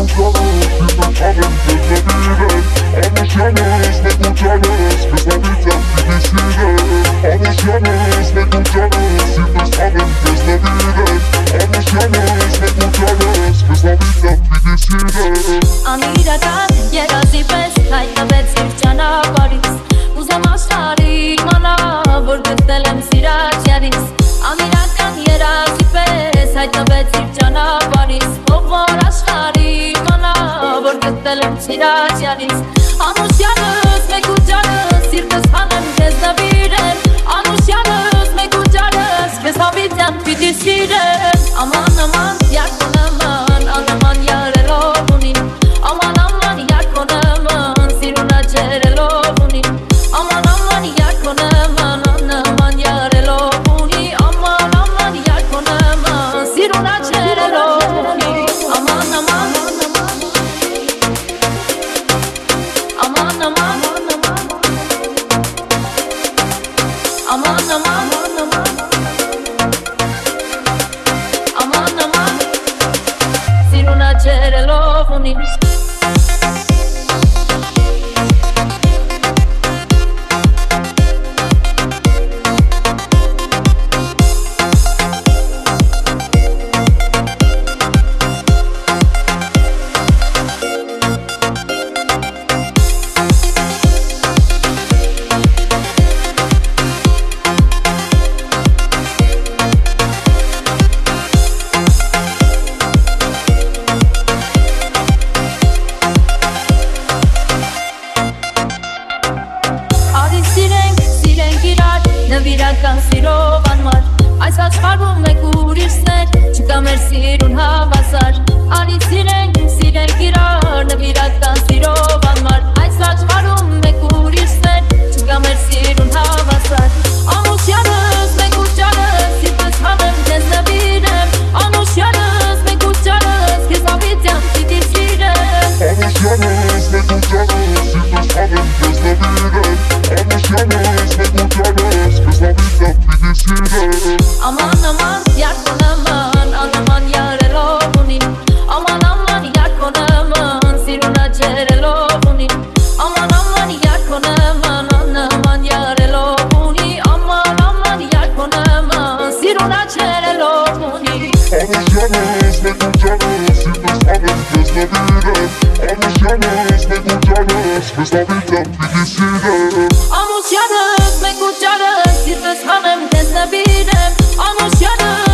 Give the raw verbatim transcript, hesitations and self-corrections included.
Անիրական երազի պես հայտնվեցիր ճանապարհիս Ուզեմ աշխարհիկ մանա, որ գտել եմ սիրած երիս Անիրական երազի պես հայտնվեցիր ճանապարհիս Ով որ աշխարհիկ մանա, որ գտել եմ սիրած երիս Անուշյանս մեկ ու ջանս, սիրտս հանեմ քեզ նվիրեմ Անուշյանս մեկ ու ջանս, քեզ հավիտյան պիտի սիրեմ Aman aman yakın aman, aman yarelo bunun Aman aman yakın aman, siruna cerelo bunun Aman aman yakın aman, aman yarelo bunun Aman aman yakın aman, siruna cerelo bunun Aman aman Aman aman Aman aman Aman aman Siruna cerelo bunun Նվիրական սիրով անմար Այս աշխարհում մեկ ուրիշներ Չկա մեր սիրուն հավասար Արի սիրենք, սիրենք իրար Նվիրական սիրով անմար Այս աշխարհում մեկ ուրիշներ Չկա մեր սիրուն հավասար Անուշյանս մեկ ու ջանս Սիրտս հանեմ քեզ նվիրեմ Անուշյանս մեկ ու ջանս Քեզ հավիտյան պիտի սիրեմ Անուշյանս մեկ ու ջանս Սիրտս հանեմ քեզ նվիրեմ Անուշյանս մեկ ու ջանս Aman aman yakın aman, aman yarelo bunun Aman aman yakın aman, siruna cerelo bunun Aman aman yakın aman, aman yarelo bunun Aman aman yakın aman, siruna cerelo bunun Anuşyanız meku canız, sirtës hanım kız nabirem Anuşyanız meku canız, kız nabirem bilgisirem Anuşyanız meku canız, sirtës hanım kız nabirem Anuşyanız